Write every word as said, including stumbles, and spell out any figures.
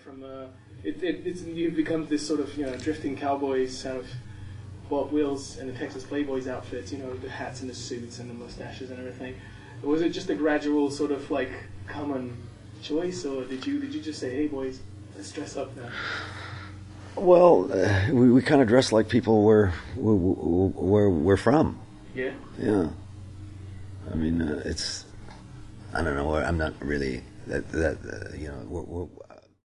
from uh, it, it, it's you've become this sort of you know drifting cowboys out of Bob Wills and the Texas Playboys outfits. You know, the hats and the suits and the mustaches and everything. Was it just a gradual sort of like common choice, or did you did you just say, "Hey boys, let's dress up now"? Well, uh, we we kind of dress like people where where we're from. Yeah. Yeah. I mean, uh, it's I don't know. I'm not really that that uh, you know. We're, we're,